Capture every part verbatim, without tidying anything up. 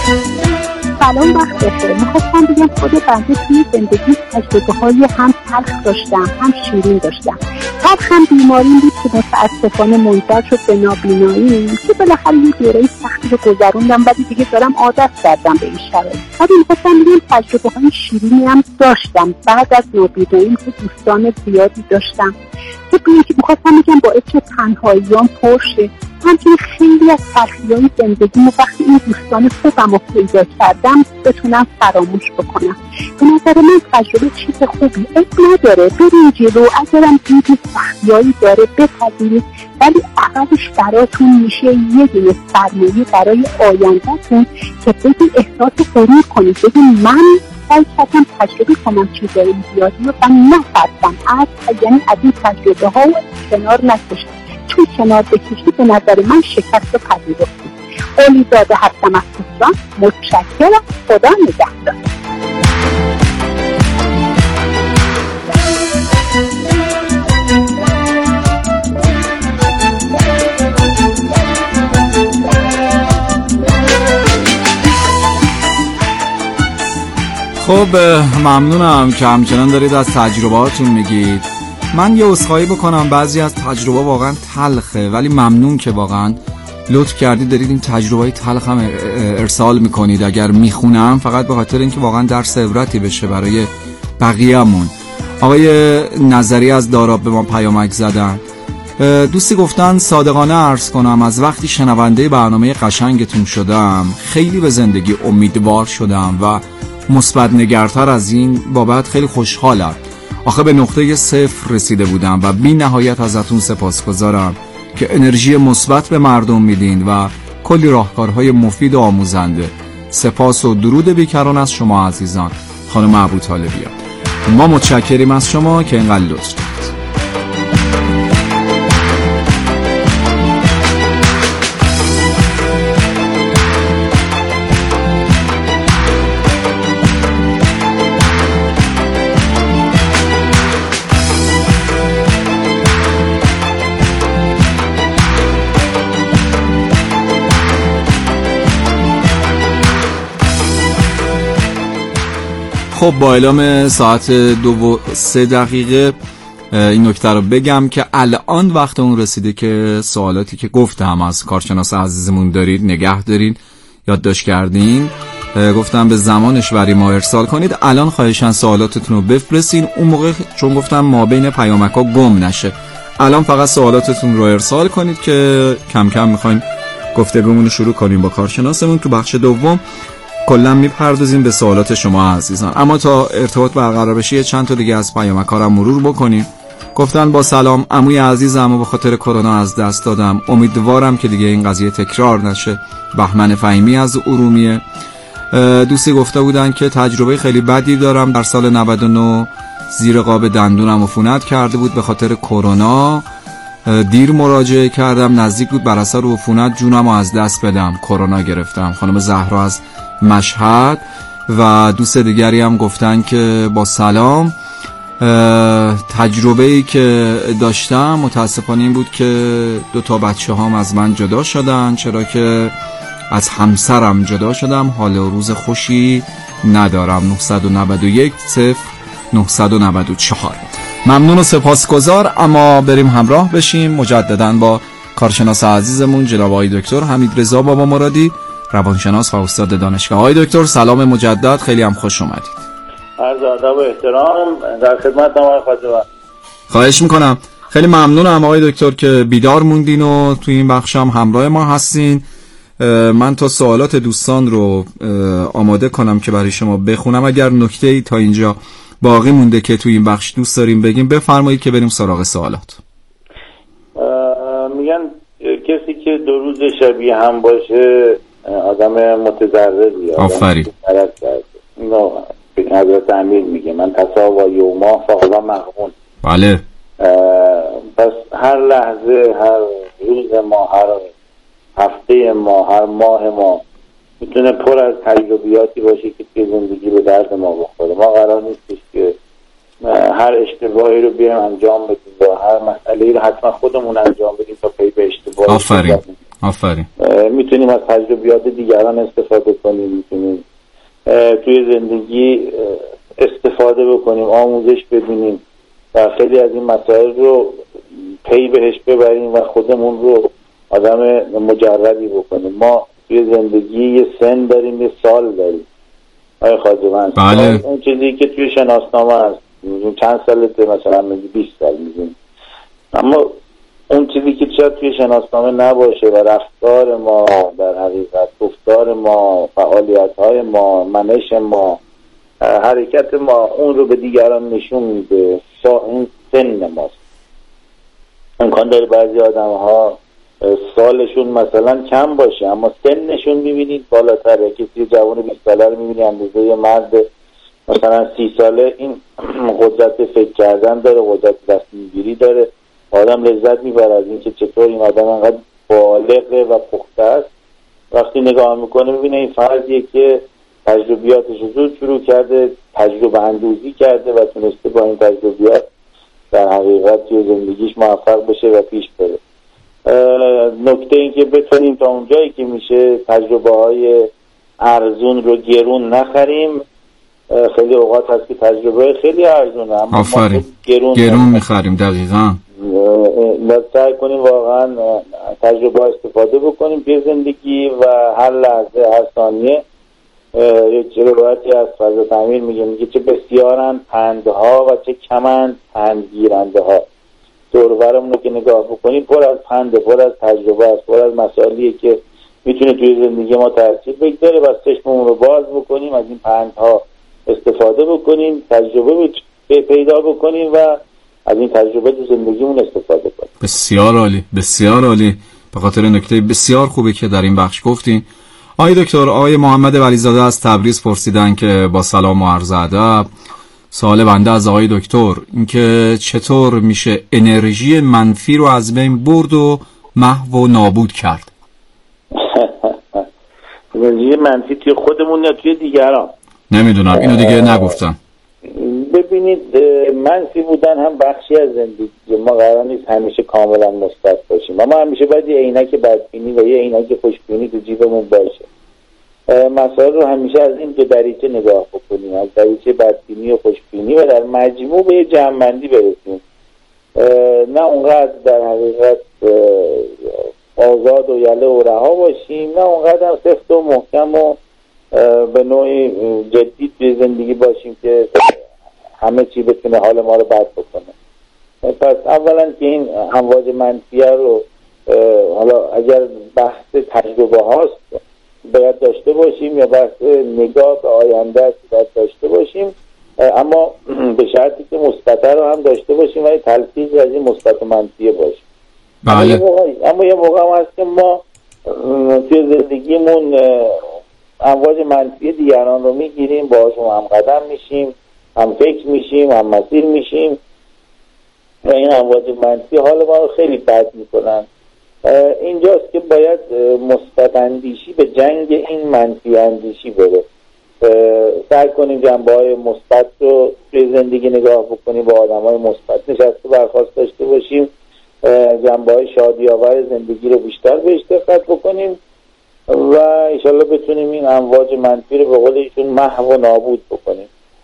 سلام، وقت بخیر. میخواستم بگم خود بنده توی زندگی تجربه های هم تلخ داشتم هم شیرین داشتم. تلخ هم بیماریم بود که متاسفانه منجر شد به نابینایی که بالاخره یه دوره سختی رو گذروندم ولی دیگه دارم عادت کردم به این شرایط. ولی میخواستم بگم تجربه های شیرینی هم داشتم بعد از نابینایی که دوستان زیادی داشتم که توی که میخواستم بگم باعث تنهاییام پرشه. همچنین خیلی از تلخی‌های زندگی و وقتی این دوستان خوبم رو پیدا کردم بتونم فراموش بکنم. به نظر من تجربه چیز خوبی اب نداره، بریم جلو. اگرم دیدی سختی‌هایی داره بپذیرید، ولی عقبش براتون میشه یه دونه سرمایه برای آینده‌تون که بگید احساس غرور کنید، بگید من سعی کردم تجربه کنم چیزایی زیادی و من نترسم از یعنی از این تجربه ها کنار نکشم، چون کنار بکشی به نظر من شکست پذیرفتی. قولی زاده هستم از تهران. متشکرم. خدا نگهدار. خب ممنونم که همچنان دارید از تجربهاتون میگید. من یه عذرخواهی بکنم، بعضی از تجربه واقعا تلخه ولی ممنون که واقعا لطف کردید دارید این تجربه های تلخ هم ارسال میکنید. اگر میخونم فقط به خاطر اینکه واقعا درس عبرتی بشه برای بقیه‌مون. آقای نظری از داراب به ما پیامک زدن. دوستی گفتن صادقانه عرض کنم از وقتی شنونده برنامه قشنگتون شدم خیلی به زندگی امیدوار شدم و مثبت نگرتر از این بابت خیلی خوشحالم. آخه به نقطه صفر رسیده بودم و بی نهایت ازتون سپاسگزارم که انرژی مثبت به مردم میدین و کلی راهکارهای مفید و آموزنده. سپاس و درود بیکران از شما عزیزان. خانم ابوطالبیه، ما متشکریم از شما که اینقدر لطف دارید. خب با اعلام ساعت دو و سه دقیقه این نکته رو بگم که الان وقت اون رسیده که سوالاتی که گفتم از کارشناس عزیزمون دارید نگه دارین، یادداشت کردین، گفتم به زمانش برای ما ارسال کنید. الان خواهشاً سوالاتتون رو بفرستین. اون موقع چون گفتم ما بین پیامک‌ها گم نشه، الان فقط سوالاتتون رو ارسال کنید که کم کم می‌خوایم گفتگومون رو شروع کنیم با کارشناسمون. تو بخش دوم کلا میپردازیم به سوالات شما عزیزان. اما تا ارتباط برقرار بشه چند تا دیگه از پیامک‌ها رو مرور بکنیم. گفتن با سلام، عموی عزیزم رو به خاطر کرونا از دست دادم، امیدوارم که دیگه این قضیه تکرار نشه. بهمن فهیمی از ارومیه. دوستی گفته بودن که تجربه خیلی بدی دارم، در سال نود و نه زیر قاب دندونم عفونت کرده بود به خاطر کرونا، دیر مراجعه کردم، نزدیک بود بر اثر عفونت جونم رو از دست بدم، کرونا گرفتم. خانم زهرا از مشهد. و دوست دیگری هم گفتن که با سلام، تجربه‌ای که داشتم متاسفانه این بود که دو تا بچه هام از من جدا شدن، چرا که از همسرم جدا شدم، حال و روز خوشی ندارم. نه نه یک صفر نه نه چهار. ممنون و سپاسگزار. اما بریم همراه بشیم مجدداً با کارشناس عزیزمون جناب آقای دکتر حمیدرضا بابا مرادی، روانشناس و استاد دانشگاه. آقای دکتر سلام مجدد، خیلی هم خوش اومدید. عرض ادب و احترام در خدمتتون آقای خواجه. خواهش میکنم. خیلی ممنونم آقای دکتر که بیدار موندین و توی این بخش هم همراه ما هستین. من تا سوالات دوستان رو آماده کنم که برای شما بخونم. اگر نکته‌ای تا اینجا باقی مونده که توی این بخش دوست داریم بگیم بفرمایید که بریم سراغ سوالات. میگن کسی که دو روز شبیه هم باشه آدم متضرری. آفرین. اینو به حضرت امیر میگه من تصاوا یوما فاقلا مغبون. بله. پس هر لحظه، هر روز ما، هر هفته ما، هر ماه ما میتونه پر از تجربیاتی باشه که توی زندگی به درد ما بخوره. ما قرار نیستش که هر اشتباهی رو بیایم انجام بدیم و هر مسئله‌ای رو حتما خودمون انجام بدیم تا پی به اشتباه. آفرین. آفرین. میتونیم از تجربیات دیگران استفاده کنیم، میتونیم توی زندگی استفاده بکنیم، آموزش ببینیم و خیلی از این مسائل رو پی بهش ببریم و خودمون رو آدم مجردی بکنیم. ما توی زندگی یه سن داریم، یه سال داریم. آیا خواجه بله. اون چیزی که توی شناسنامه هست چند سالته، مثلا میگی بیست سال میگیم، اما اون چیزی که شاید توی شناسنامه نباشه و رفتار ما در حقیقت، گفتار ما، فعالیت‌های ما، منش ما، حرکت ما اون رو به دیگران نشون میده. این سن ماست. امکان داره بعضی آدم ها سالشون مثلا کم باشه اما سنشون میبینید بالاتره. کسی جوان بیست ساله رو میبینی اندازه یه مرد مثلا سی ساله، این قدرت فکر کردن داره، قدرت تصمیم‌گیری داره. آدم لذت میبره از اینکه چطور این آدم انقدر بالغه و پخته است. وقتی نگاه میکنه میبینه این فردیه که تجربیاتش رو زود شروع کرده، تجربه اندوزی کرده و تونسته با این تجربیات در حقیقت توی زندگیش موفق بشه و پیش بره. نکته این که بتونیم تا اونجایی که میشه تجربه های ارزون رو گرون نخریم. خیلی اوقات هست که تجربه خیلی ارزونه اما آفرین. گرون, گرون میخریم. دقیقا سعی کنیم واقعا تجربه استفاده بکنیم توی زندگی و هر لحظه، هر ثانیه. یک روایتی از حضرت امیر میگه میگه چه بسیارن پندها و چه کمند پندگیرنده ها. دور و برمون رو که نگاه بکنیم پر از پنده، پر از تجربه است، پر از مسائلیه که میتونه توی زندگی ما تاثیر بگذاره و چشممون رو باز بکنیم، از این پندها استفاده بکنیم، تجربه پیدا بکنیم و از این تجربه تو زندگیمون استفاده کنیم. بسیار عالی، بسیار عالی. به خاطر نکته بسیار خوبی که در این بخش گفتین. آقای دکتر، آقای محمد ولیزاده از تبریز پرسیدن که با سلام و عرض ادب، سوال بنده از آقای دکتر اینکه چطور میشه انرژی منفی رو از بین برد و محو و نابود کرد؟ انرژی منفی توی خودمون یا توی دیگران؟ نمیدونم، اینو دیگه نگفتم. ببینید، منفی بودن هم بخشی از زندگی ما، قرار نیست همیشه کاملا مثبت باشیم. اما همیشه باید یه عینک بدبینی و یه عینک خوشبینی تو جیبمون باشه. مسائل رو همیشه از این دو دریچه نگاه بکنیم، از دریچه بدبینی و خوشبینی، و در مجموع به یه جمع‌بندی برسیم. نه اونقدر در حقیقت آزاد و یله و رها باشیم، نه اونقدر سفت و محکم و به نوعی جدی توی زندگی باشیم که همه چی بتونه حال ما رو بد بکنه. پس اولا که این امواج منفیه رو حالا اگر بحث تجربه هاست باید داشته باشیم یا بحث نگاه به آینده است باید داشته باشیم، اما به شرطی که مثبت رو هم داشته باشیم و یه تلفیظ از این مثبت و منفیه باشیم. بله. اما یه موقع هم هست که ما توی زندگیمون امواج منفی دیگران رو میگیریم، باهاشون هم قدم میشیم، هم فکر میشیم، هم مسیر میشیم و این امواج منفی حال ما رو خیلی بد میکنن. اینجاست که باید مثبت اندیشی به جنگ این منفی اندیشی بره. سعی کنیم جنبه های مثبت رو توی زندگی نگاه بکنیم، با آدم های مثبت نشسته برخواست داشته باشیم، جنبه های شادی‌آور زندگی رو بیشتر بهش دقت بکنیم و انشالله بتونیم این امواج منفی رو به قول ایشون محو و نابود بکنیم.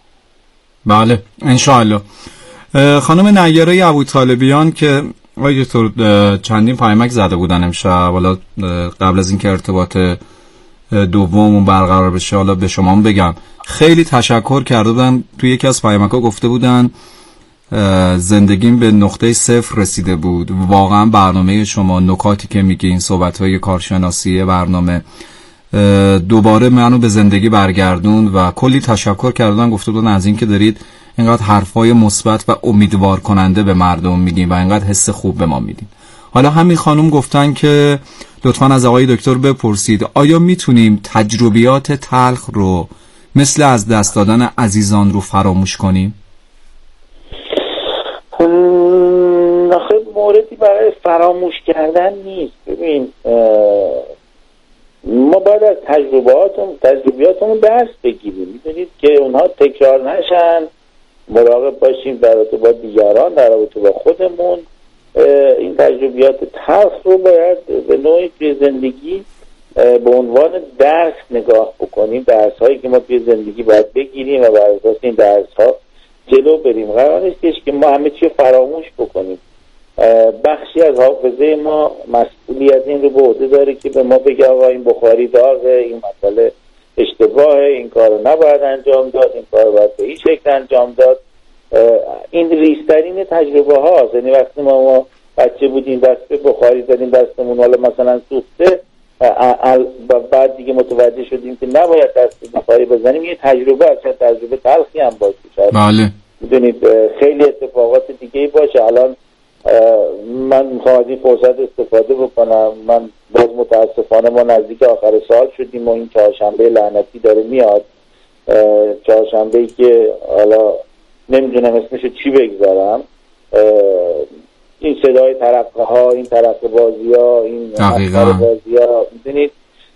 بله انشالله. خانم نیره ابوطالبیان که آقای دکتر چندین پیامک زده بودن امشب، حالا قبل از اینکه ارتباط دوممون برقرار بشه حالا به شما بگم خیلی تشکر کرده بودن. توی یکی از پیامک‌ها گفته بودن زندگیم به نقطه صفر رسیده بود. واقعا برنامه شما، نکاتی که میگین، صحبت‌های کارشناسی برنامه دوباره منو به زندگی برگردون و کلی تشکر کردن. گفته بودن از این که دارید اینقدر حرفای مثبت و امیدوار کننده به مردم میگین و اینقدر حس خوب به ما میدین. حالا همین خانم گفتن که لطفاً از آقای دکتر بپرسید آیا میتونیم تجربیات تلخ رو مثل از دست دادن عزیزان رو فراموش کنیم؟ آخه موردی برای فراموش کردن نیست. ببین ما باید از تجربیاتمون تجربیاتمون درس بگیریم، میدونید که اونها تکرار نشن. مراقب باشیم در رابطه با دیگران، در رابطه با خودمون. این تجربیات تلخ رو باید به نوعی توی زندگی به عنوان درس نگاه بکنیم، درس هایی که ما توی زندگی باید بگیریم و بر اساس این درس ها جلو بریم. قرار نیستش که ما همه چی رو فراموش بکنیم. بخشی از حافظه ما مسئولیت این رو به عهده داره که به ما بگه آقا این بخاری داغه، این مسئله اشتباهه، این کار رو نباید انجام داد، این کار رو باید به این شکل انجام داد. این ریسترین تجربه هاست. یعنی وقتی ما, ما بچه بودیم دست به بخاری زدیم دستمون حالا مثلا سوخته، بعد دیگه متوجه شدیم که نباید دست به بخاری بزنیم. یه تجربه از تجربه تلخی هم باشه. بله. میدونید خیلی اتفاقات دیگه باشه. الان من میخوام از این فرصت استفاده بکنم. من باز متاسفانه ما نزدیک آخر سال شدیم و این چهارشنبه لعنتی داره میاد. چهارشنبه‌ای که حالا نمیدونم اسمشو چی بگذارم. این صدای ترقه ها، این ترقه بازی ها، این مسخره بازی ها، میدونید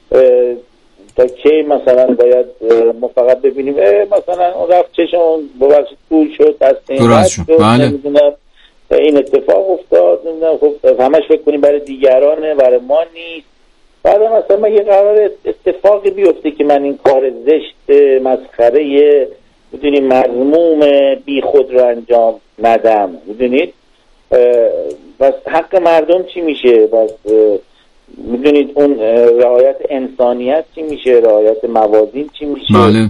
تا کی مثلا باید ما فقط ببینیم مثلا اون رفت چشمون ببخشید طول شد دست این رفت شد، نمیدونم این اتفاق افتاد، نمیدونم خب همش فکر کنیم برای دیگرانه، برای ما نیست. بعد مثلا من یه قرار اتفاقی بیفته که من این کار زشت مسخره میدونید مذموم بی خود رو انجام ندم. میدونید بس حق مردم چی میشه؟ بس میدونید اون رعایت انسانیت چی میشه؟ رعایت موازین چی میشه؟ بله.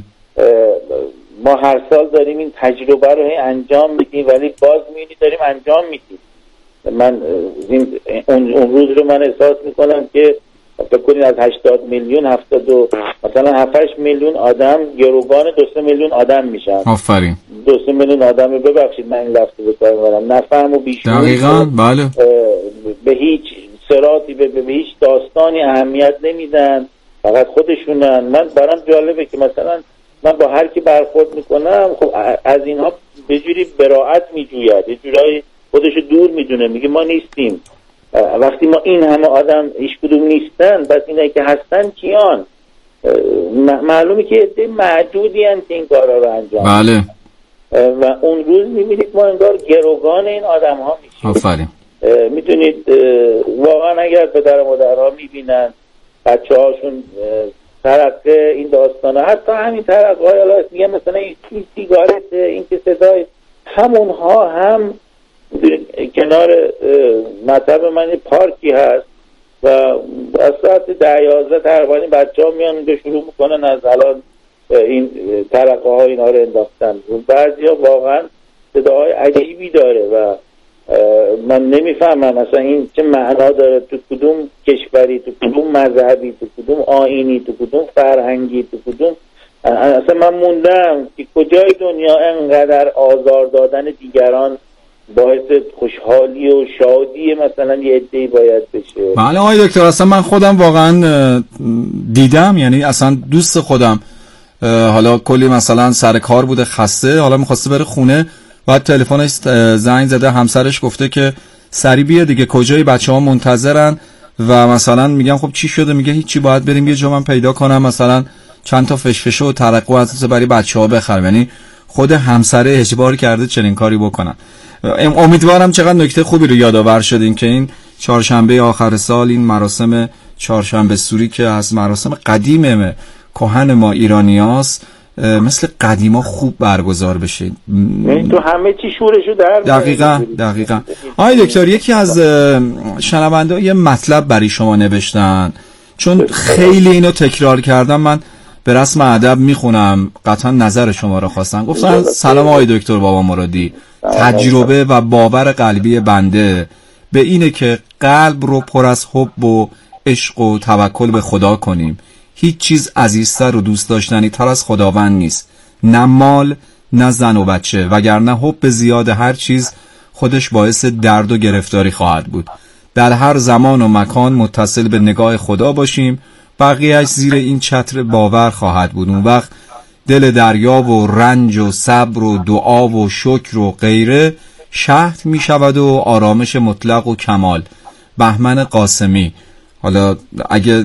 ما هر سال داریم این تجربه رو انجام میدیم ولی باز میبینید داریم انجام میدیم. من اون, اون روز رو من احساس میکنم که فکر کنید از هشتاد میلیون هفتاد و مثلا هفت میلیون آدم گروگان دو سه میلیون آدم میشن. آفرین. دو سه میلیون آدم، ببخشید من این لفظو به کار میبرم، نفهم و بیشور دقیقاً. بله. به هیچ صراطی به, به هیچ داستانی اهمیت نمیدن، فقط خودشونن. من برام جالبه که مثلا من با هر کی برخورد میکنم خب از اینها به جوری براءت میجوید، یه جورایی خودشو دور میدونه، میگه ما نیستیم. وقتی ما این همه آدم هیچ کدوم نیستن، بس اینایی که هستن کیان؟ معلومه که عده معدودی هستن که این کارا رو انجام. بله. و اون روز میبینید ما انگار گروگان این آدم ها میشیم. آفرین. میدونید واقعا اگر پدر و مادرها میبینن بچه هاشون ترقه این داستان ها، حتی همین ترقه های حالا میگه مثلا این سیگارت، این که صدای همونها هم کنار مطب من پارکی هست و از ساعت ده یازده تقریبا بچه ها میان اونجا شروع میکنن از الان این ترقه ها اینا رو انداختن. بعضی ها واقعا صداهای عجیبی داره و من نمیفهمم اصلا این چه معنا داره، تو کدوم کشوری، تو کدوم مذهبی، تو کدوم آیینی، تو کدوم فرهنگی، تو کدوم اصلا من موندم که کجای دنیا انقدر آزار دادن دیگران باعث خوشحالی و شادی مثلا یه عده‌ای باید بشه. بله آقای دکتر، اصلا من خودم واقعا دیدم، یعنی اصلا دوست خودم حالا کلی مثلا سر کار بوده خسته، حالا میخواسته بره خونه، بعد تلفنش زنگ زده، همسرش گفته که سری بیا دیگه کجای بچه ها منتظرن و مثلا میگم خب چی شده؟ میگه هیچی، باید بریم یه جا من پیدا کنم مثلا چند تا فشفشه و ترقه از برای بچه ها بخرم. یعنی خود همسره اجبار کرده چنین کاری بکنن. امیدوارم چقدر نکته خوبی رو یادآور شدین که این چهارشنبه آخر سال این مراسم چهارشنبه سوری که از مراسم قدیم کهن ما ایرانیاست مثل قدیما خوب برگزار بشه. این تو همه چی شورشو در دقیقاً دقیقاً. آقای دکتر، یکی از شنونده یه مطلب برای شما نوشتن، چون خیلی اینو تکرار کردم من به رسم ادب میخونم، قطعا نظر شما رو خواستن. گفتن سلام آقای دکتر بابا مرادی، تجربه و باور قلبی بنده به اینه که قلب رو پر از حب و عشق و توکل به خدا کنیم. هیچ چیز عزیزتر و دوست داشتنی تر از خداوند نیست، نه مال نه زن و بچه، وگرنه حب زیاد هر چیز خودش باعث درد و گرفتاری خواهد بود. در هر زمان و مکان متصل به نگاه خدا باشیم، بقیه‌اش زیر این چتر باور خواهد بود. اون وقت دل دریا و رنج و صبر و دعا و شکر و غیره شهد می شود و آرامش مطلق و کمال. بهمن قاسمی. حالا اگه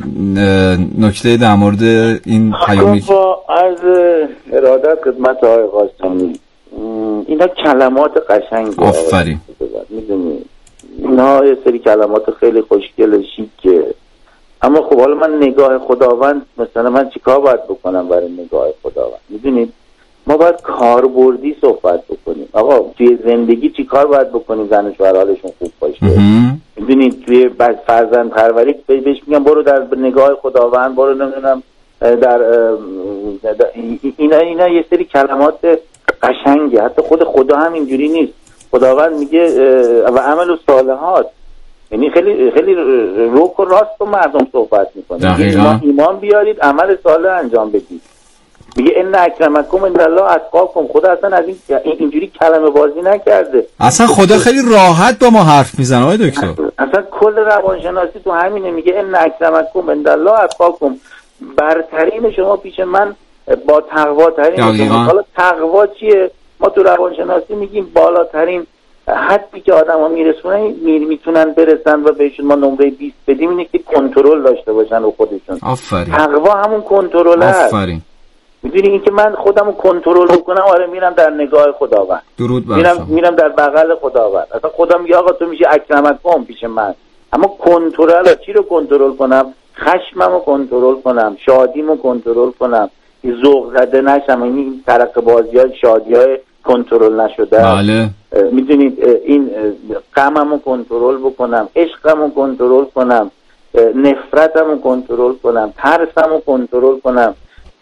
نکته در مورد این پیامی با از ارادت خدمت آقای قاسمی، اینا کلمات قشنگی. آفرین. میدونی اینها یه سری کلمات خیلی خوشگل شیکه، اما خب حالا من نگاه خداوند، مثلا من چیکار باید بکنم برای نگاه خداوند؟ میدونید ما باید کاربردی صحبت بکنیم. آقا توی زندگی چیکار باید بکنیم زن و شوهر حالشون خوب باشه؟ میدونید توی بعد فرزند پروری بهش میگم برو در نگاه خداوند، برو نمیدونم در اینا اینا یه سری کلمات قشنگه. حتی خود خدا هم اینجوری نیست. خداوند میگه و عمل و صالحات، یعنی خیلی خیلی روک و راست با مردم صحبت میکنه. ایمان, ایمان بیارید، عمل صالح انجام بدید. میگه ان اکرمکم عند الله اتقاکم. خدا اصلا از این اینجوری کلمه بازی نکرده. اصلا خدا خیلی راحت با ما حرف میزنه آقای دکتر. اصلا کل روانشناسی تو همینه، میگه ان اکرمکم عند الله اتقاکم. برترین شما پیش من با تقوا ترین. حالا تقوا چیه؟ ما تو روانشناسی میگیم بالاترین حدی که آدم‌ها میرسونن میتونن برسن و بهشون ما نمره بیست بدیم اینه که کنترل داشته باشن رو خودشون. آفرین. تقوا همون کنترل است. آفرین. میدونی این که من خودمو کنترل بکنم، آره میرم در نگاه خداوند، درود بر میرم میرم در بغل خداوند. اصلا خدا میگه آقا تو میشه اکرمکم پیش من. اما کنترل چی رو کنترل کنم؟ خشممو کنترل کنم، شادیمو کنترل کنم، ذوق زده نشم. این ترقه بازی‌های شادی‌های کنترل نشده. بله. میدونید این غممو کنترل بکنم، عشقمو کنترل کنم، نفرتمو کنترل کنم، ترسمو کنترل کنم،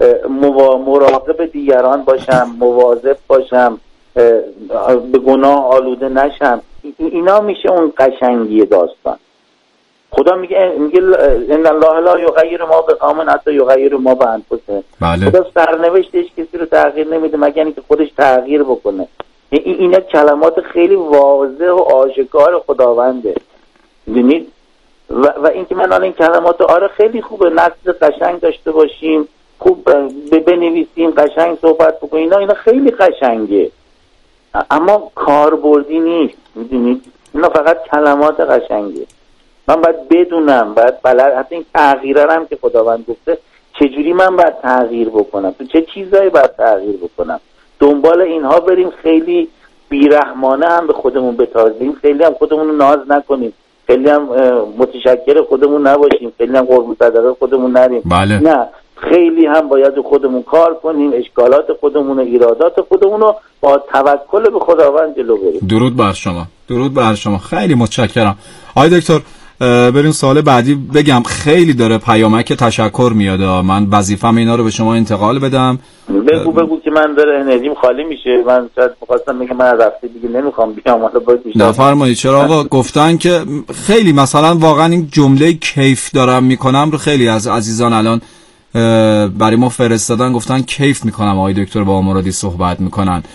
مراقب دیگران باشم، مواظب باشم، به گناه آلوده نشم. اینا میشه اون قشنگی داستان. خدا میگه میگه ان الله لا یغیر ما بقوم حتی یغیر ما بانفسهم. بله. خدا سرنوشتش کسی رو تغییر نمیده مگر اینکه خودش تغییر بکنه. اینا کلمات خیلی واضح و آشکار خداونده. میدونید و, و اینکه من الان این کلمات آره خیلی خوبه، نسل قشنگ داشته باشیم، خوب بنویسیم، قشنگ صحبت بکنیم، اینا اینا خیلی قشنگه، اما کاربردی نیست. میدونید اینا فقط کلمات قشنگه. من باید بدونم، باید بلد، حتی این تغییرم هم که خداوند گفته چجوری من باید تغییر بکنم، تو چه چیزایی باید تغییر بکنم، دنبال اینها بریم. خیلی بیرحمانه هم به خودمون بتازیم، خیلی هم خودمون رو ناز نکنیم، خیلی هم متشکر خودمون نباشیم، خیلی هم قربون صدقه خودمون نریم. بله. نه، خیلی هم باید خودمون کار کنیم، اشکالات خودمون و ایرادات خودمون رو با توکل به خداوند جلو بریم. درود بر شما، درود بر شما، خیلی متشکرم. آقای دکتر بریم سوال بعدی. بگم خیلی داره پیامک تشکر میاد، من وظیفه‌م اینا رو به شما انتقال بدم. بگو بگو که من داره انرژیم خالی میشه. من شاید می‌خواستم بگم من از هفته دیگه نمیخوام بیام، حالا باید بیشتر. نفرمایید. چرا آقا گفتن که خیلی مثلا واقعا این جمله کیف دارم میکنم رو خیلی از عزیزان الان برای ما فرستادن، گفتن کیف میکنم آقای دکتر بابا مرادی صحبت میکنن.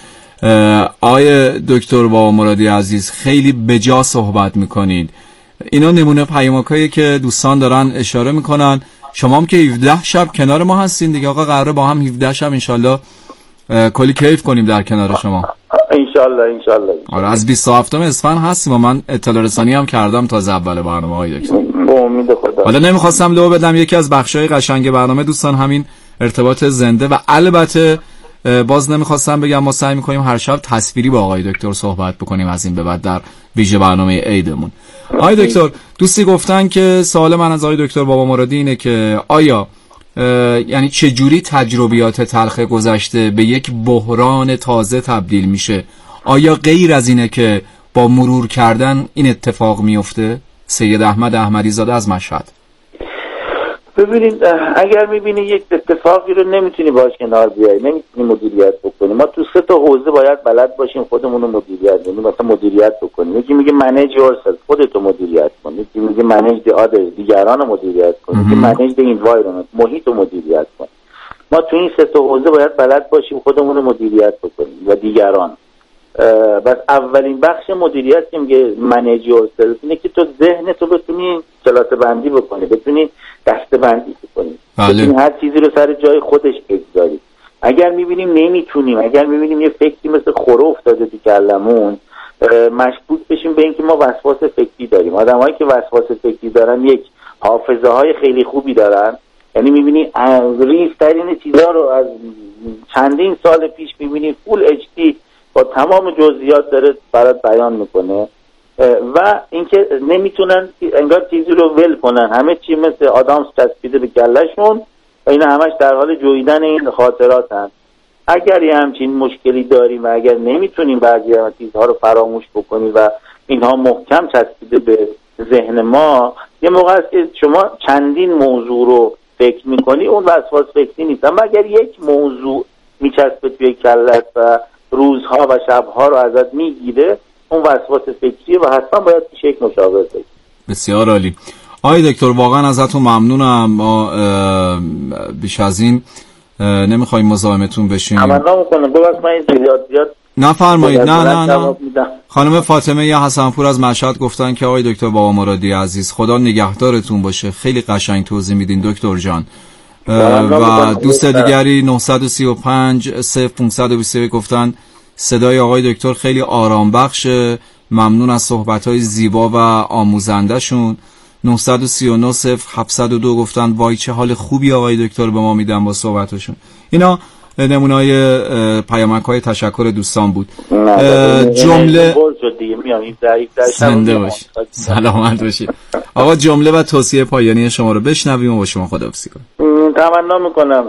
آقای دکتر بابا مرادی عزیز خیلی بجا صحبت میکنید. اینا نمونه پیامکایی که دوستان دارن اشاره میکنن. شما هم که هفده شب کنار ما هستین دیگه آقا، قراره با هم هفده شب انشالله کلی کیف کنیم در کنار شما انشالله. انشالله آره از بیست و هفتم اسفند هستیم و من اطلاع رسانی هم کردم تا اول برنامه آقای دکتر. با امید خدا. حالا نمیخواستم لو بدم، یکی از بخشای قشنگ برنامه دوستان همین ارتباط زنده و البته باز نمیخواستم بگم ما سعی میکنیم هر شب تصویری با آقای دکتر صحبت بکنیم از این به بعد در ویژه برنامه عیدمون. آقای دکتر دوستی گفتن که سوال من از آقای دکتر بابا مرادی اینه که آیا یعنی چه جوری تجربیات تلخ گذشته به یک بحران تازه تبدیل میشه؟ آیا غیر از اینه که با مرور کردن این اتفاق میفته؟ سید احمد احمدی زاده از مشهد. ببینید اگر میبینی یک اتفاقی رو نمیتونی باش کنار بیای، نمیتونی مدیریت بکنی. ما تو سه تا حوزه باید بلد باشیم خودمون رو مدیریت کنیم. مثلا مدیریت بکنیم، یکی میگه manage yourself، خودتو مدیریت کن. یکی میگه manage the others، دیگران رو مدیریت کن. یکی manage the environment، محیط رو مدیریت کن. ما تو این سه تا حوزه باید بلد باشیم خودمون رو مدیریت بکنیم و دیگران. بس اولین بخش مدیریت که میگه manage yourself اینه که تو ذهنتو بتونی کلاس بندی بکنی، بتونی دسته بندی بکنی، بتونی هر چیزی رو سر جای خودش بگذاری. اگر میبینیم نمیتونیم، اگر میبینیم یه فکری مثل خوره افتاده تو کلمون، مشکوک بشیم به اینکه ما وسواس فکری داریم. آدمایی که وسواس فکری دارن یک حافظه های خیلی خوبی دارن، یعنی میبینی ریزترین چیزا رو از چندین سال پیش میبینی فول اچ دی با تمام جزئیات داره برات بیان میکنه. و اینکه نمیتونن انگار چیزی رو ول کنن، همه چی مثل آدامس چسبیده به گلهشون و اینا همش در حال جویدن این خاطراتن. اگر یه همچین مشکلی داریم و اگر نمیتونیم بعضی از چیزها رو فراموش بکنیم و اینها محکم چسبیده به ذهن ما، یه موقع است که شما چندین موضوع رو فکر میکنی، اون وسواس فکری نیست. اما اگر یک موضوع میچسبه توی کلت و روزها و شبها رو ازت میگیره، اون وسواس فکریه و حتما باید پیش یک مشاور برید. بسیار عالی. آقای دکتر واقعا ازتون ممنونم. ما بیش از این نمیخوایم مزاحمتون بشیم. تمنا میکنم ببخشید من زیاد زیاد نفرمایید. نه نه نه خانم فاطمه ی حسنپور از مشهد گفتن که آقای دکتر بابا مرادی عزیز خدا نگهدارتون باشه. خیلی قشنگ توضیح میدین دکتر جان. و دوست دیگری نه سه پنج صفر پانصد و بیست و یک گفتن صدای آقای دکتر خیلی آرام بخشه، ممنون از صحبت‌های زیبا و آموزنده شون. نه سه نه صفر هفتصد و دو گفتن وای چه حال خوبی آقای دکتر به ما میدن با صحبتشون. اینا نمونه‌های پیامک‌های تشکر دوستان بود. جمله زنده باشید، سلامت باشید. آقا جمله و توصیه پایانی شما رو بشنویم و با شما خداحافظی کنیم. تمنا میکنم.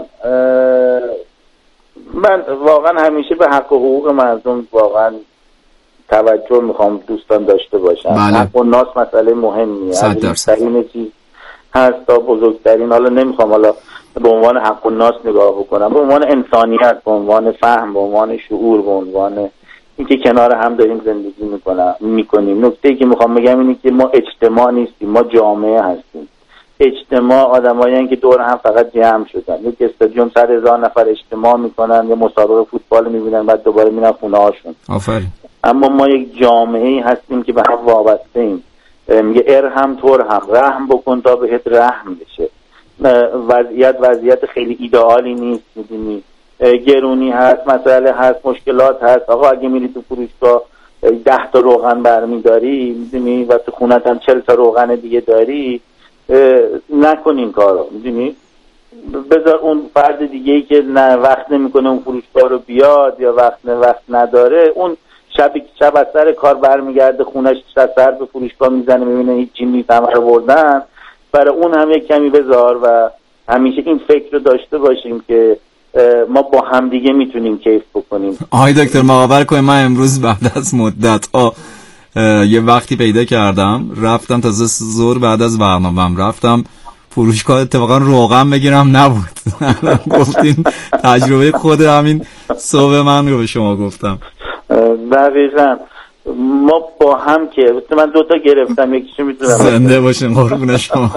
من واقعا همیشه به حق و حقوق مردم واقعا توجه میخوام دوستان داشته باشن. بله. حق و ناس مسئله مهمیه، عزیزترین چیز هست تا بزرگترین. حالا نمیخوام حالا به عنوان حق و ناس نگاه بکنم، به عنوان انسانیت، به عنوان فهم، به عنوان شعور، به عنوان اینکه کنار هم داریم زندگی میکنم میکنیم. نکته‌ای که میخوام بگم اینه که ما اجتماع نیستیم، ما جامعه هستیم. اجتماع آدمایی که دور هم فقط جمع شدن، یک استادیوم صد هزار نفر اجتماع میکنن، یه مسابقه فوتبال میبینن، بعد دوباره میرن خونه هاشون. آفرین. اما ما یک جامعه هستیم که به هم وابسته ایم. میگه ارحم ترحم، رحم بکن تا بهت رحم بشه. وضعیت وضعیت خیلی ایدئالی نیست، میدونی گرونی هست، مسئله هست، مشکلات هست. آقا اگه میری تو فروشگاه ده تا روغن برمیداری، میدونی، و تو خونت هم چل تا روغن دیگه داری، نکن این کارو، میدونی. بذار اون فرد دیگه ای که نه وقت نمیکنه اون فروشگاه رو بیاد یا وقت نه وقت نداره، اون شب شب از سر کار برمیگرده خونش، سر به فروشگاه میزنه، میبینه هیچ چیزی نیست، همه رو بردن. برای اون هم یک کمی بذار و همیشه این فکر رو داشته باشیم که ما با هم دیگه میتونیم کیف بکنیم. آقای دکتر مقابل کنیم، من امروز بعد از مدت ها یه وقتی پیدا کردم، رفتم تازه زور بعد از برنامه‌ام رفتم فروشگاه اتفاقا روغن بگیرم، نبود. گفتین تجربه خود همین صبح من رو به شما گفتم. دقیقاً ما با هم که من دوتا گرفتم، یکیشو میتونم. زنده باشین قربون شما.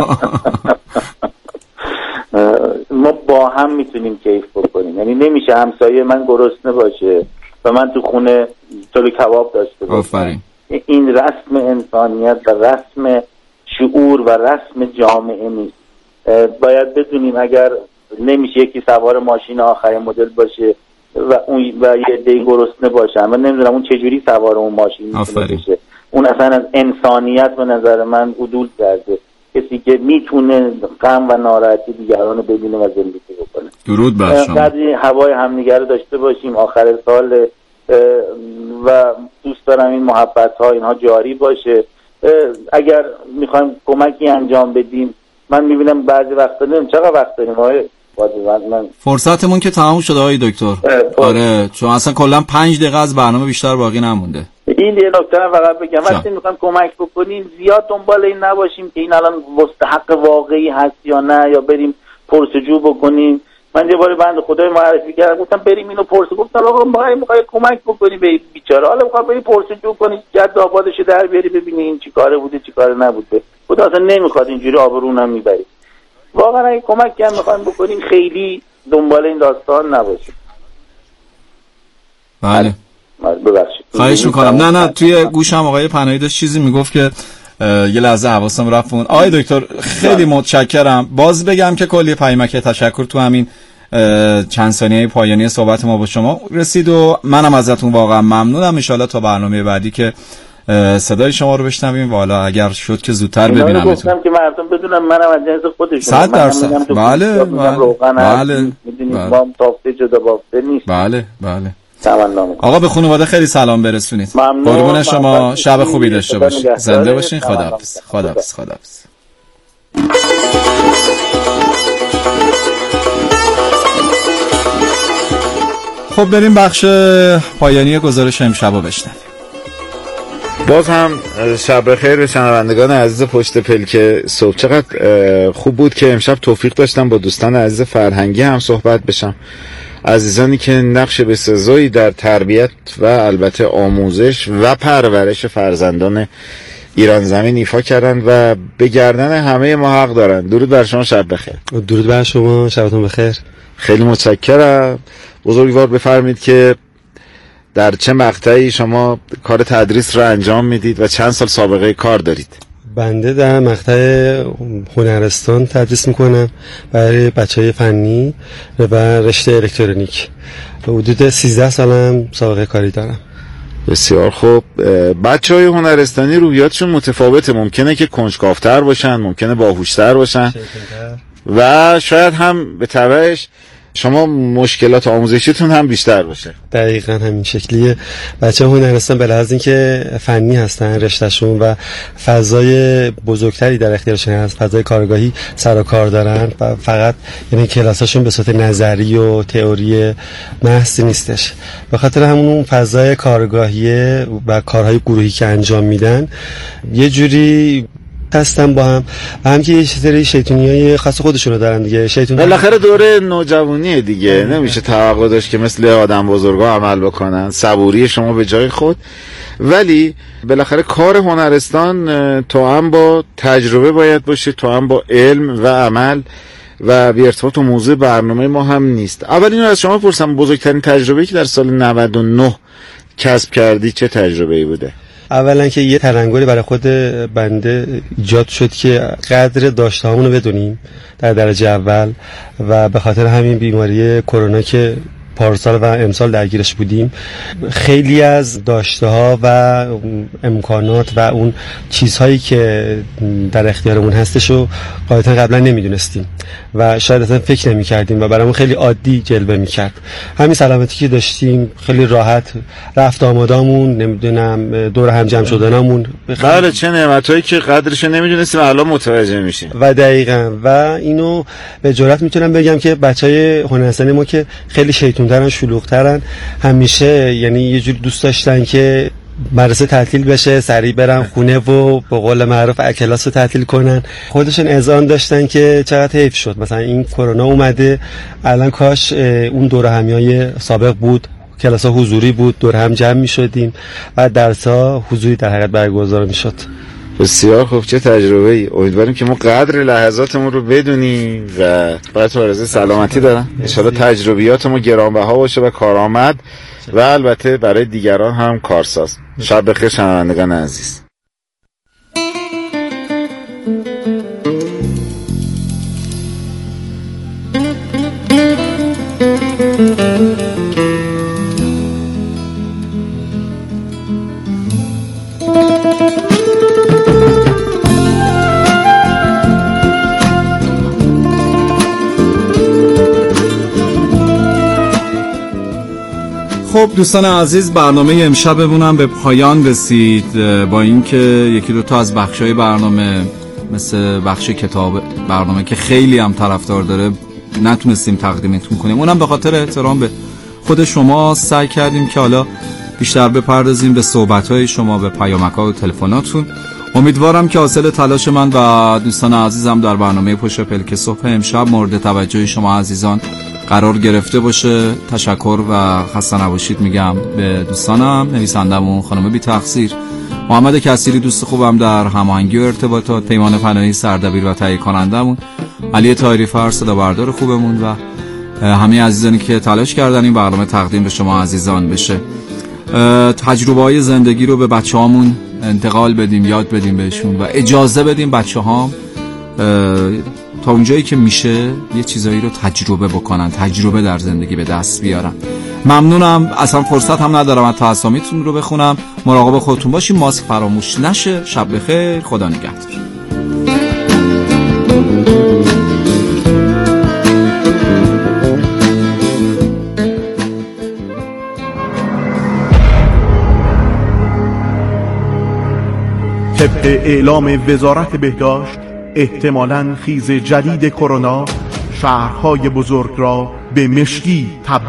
ما با هم میتونیم کیف بکنیم. یعنی نمیشه همسایه من گرسنه باشه و من تو خونه جلو کباب داشته باشم. آفرین. این رسم انسانیت و رسم شعور و رسم جامعه نیست. باید بدونیم اگر نمیشه یکی سوار ماشین آخرین مدل باشه و اون و یه عده‌ای گرسنه باشن، من نمیدونم اون چجوری سوار اون ماشین میشه. اون اصلا از انسانیت به نظر من عدول کرده. کسی که میتونه غم و ناراحتی دیگران رو ببینه و زندگی بکنه. درود بر شما. قدری هوای همدیگه رو داشته باشیم. آخر سال و دوست دارم این محبت ها اینها جاری باشه. اگر میخوایم کمکی انجام بدیم، من میبینم بعضی وقتا نمیم چقدر وقت داریم آقای من... فرصتمون که تمام شده آقای دکتر. آره چون اصلا کلا پنج دقیقه از برنامه بیشتر باقی نمونده. این یه نکته رو فقط بگم، وقتی میخوایم کمک بکنیم زیاد دنبال این نباشیم که این الان مستحق واقعی هست یا نه، یا بریم پرسجو بکنیم. من یه بار بنده خدای معرفی کردم، گفتم بریم اینو پرسجو، گفتم آقا ما میخوای کمک بکنی به بیچاره، حالا میخوای بری پرسجو کنی جد آبادش در بیاری ببینی این چیکاره بوده چیکاره نبوده. خدا اصلا نمیخواد اینجوری آبرون میبری. واقعا اگه کمک هم میخوایم بکنیم خیلی دنبال این داستان نباشیم. بله ببخشید خواهش میکنم. نه نه توی گوشم آقای پناهی داشت چیزی میگفت که یه لحظه حواسم رفت. آقای دکتر خیلی متشکرم. باز بگم که کلی پیامک تشکر تو همین چند ثانیه پایانی صحبت ما با شما رسید و منم ازتون واقعا ممنونم. ان شاءالله تا برنامه بعدی که صدای شما رو بشنویم و حالا اگر شد که زودتر ببینم. گفتم که مردم بدونم منم از جنس خودشون. صد درصد. بله بله بله. میدونید ما تافته جدا بافته نیست. بله بله. تمنا میکنم. آقا به خانواده خیلی سلام برسونید. قربون شما، شب خوبی داشته باشید. زنده باشین. خداحافظ. خداحافظ. خداحافظ. خب بریم بخش پایانی گزارش امشب رو بشنویم. باز هم شب بخیر به شنوندگان عزیز پشت پلک صبح. چقدر خوب بود که امشب توفیق داشتم با دوستان عزیز فرهنگی هم صحبت بشم، عزیزانی که نقش بسزایی در تربیت و البته آموزش و پرورش فرزندان ایران زمین ایفا کردن و به گردن همه ما حق دارن. درود بر شما، شب بخیر. درود بر شما، شبتون بخیر. خیلی متشکرم. بزرگوار بفرمید که در چه مقطعی شما کار تدریس رو انجام میدید و چند سال سابقه کار دارید؟ بنده در مقطع هنرستان تدریس میکنم برای بچهای فنی و رشته الکترونیک. حدود سیزده سالم سابقه کاری دارم. بسیار خوب. بچهای هنرستانی روحیاتشون متفاوته، ممکنه که کنجکاوتر باشن، ممکنه باهوشتر باشن و شاید هم به تبعش شما مشکلات آموزشیتون هم بیشتر باشه. دقیقاً همین شکلیه. بچه هنرستان به لحاظ اینکه فنی هستن رشتهشون و فضای بزرگتری در اختیارشون هست، فضای کارگاهی سر و کار دارن و فقط یعنی کلاساشون به صورت نظری و تئوری محض نیستش. به خاطر همون اون فضای کارگاهی و کارهای گروهی که انجام میدن یه جوری هستن با هم و هم که یه سری شیطونیای خاص خودشونو دارن دیگه. شیطون بالاخره دوره نوجوانیه دیگه، نمیشه توقع داشت که مثل آدم بزرگا عمل بکنن. صبوری شما به جای خود، ولی بالاخره کار هنرستان تو هم با تجربه باید باشه، تو هم با علم و عمل و بی ارتباط و موضوع برنامه ما هم نیست. اول اینو از شما پرسم، بزرگترین تجربه‌ای که در سال نود و نه کسب کردی چه تجربه‌ای بوده؟ اولا که یه تلنگری برای خود بنده ایجاد شد که قدر داشتهامونو بدونیم در درجه اول و به خاطر همین بیماری کرونا که پارسال و امسال درگیرش بودیم خیلی از داشته ها و امکانات و اون چیزهایی که در اختیارمون هستش رو قاعدتا قبلا نمیدونستیم و شاید اصلا فکر نمی کردیم و برامون خیلی عادی جلوه می کرد. همین سلامتی که داشتیم خیلی راحت رفت آمدامون، نمیدونم دور هم جمع شدنامون. بله، چه نعمتایی که قدرش نمیدونستیم الان متوجه میشیم. و دقیقاً و اینو به جرئت میتونم بگم که بچهای هنرستانی ما که خیلی شیطون ترن، شلوغ ترن، همیشه یعنی یه جور دوست داشتن که مدرسه تعطیل بشه سریع برن خونه و به قول معروف کلاس رو تعطیل کنن. خودشون اذعان داشتن که چقدر حیف شد مثلا این کرونا اومده، الان کاش اون دوره همیای سابق بود، کلاس ها حضوری بود، دور هم جمع می شدیم و درس ها حضوری در حقیقت برگزار می شد. بسیار خوب، چه تجربه‌ای. امیدواریم که ما قدر لحظاتمون رو بدونیم و برات آرزوی سلامتی دارم. ان شاءالله تجربیاتمون گرانبها باشه و کارآمد و البته برای دیگران هم کارساز. شب بخیر شنوندگان عزیز. خب دوستان عزیز، برنامه امشبمون هم به پایان رسید با اینکه یکی دو تا از بخشای برنامه مثل بخش کتاب برنامه که خیلی هم طرفدار داره نتونستیم تقدیمتون کنیم. اونم به خاطر احترام به خود شما سعی کردیم که حالا بیشتر بپردازیم به صحبت‌های شما، به پیامک‌ها و تلفناتون. امیدوارم که حاصل تلاش من و دوستان عزیزم در برنامه پشت پلک صبح امشب مورد توجه شما عزیزان قرار گرفته باشه. تشکر و خسته نباشید میگم به دوستانم، نویسندمون خانم بی تقصیر، محمد کثیری دوست خوبم در هماهنگی و ارتباطات، پیمان پناهی سردبیر و تهیه کنندمون، علی طاهری فر صدا بردار خوبمون و همه عزیزانی که تلاش کردن این برنامه تقدیم به شما عزیزان بشه. تجربه های زندگی رو به بچه هامون انتقال بدیم، یاد بدیم بهشون و اجازه بدیم بچه هام تا اونجایی که میشه یه چیزایی رو تجربه بکنن، تجربه در زندگی به دست بیارن. ممنونم، اصلا فرصت هم ندارم حتی اسامیتون رو بخونم. مراقب خودتون باشین، ماسک فراموش نشه. شب بخیر، خدا نگهدار. طبق اعلام وزارت بهداشت احتمالاً خیز جدید کرونا شهرهای بزرگ را به مشکی تبدیل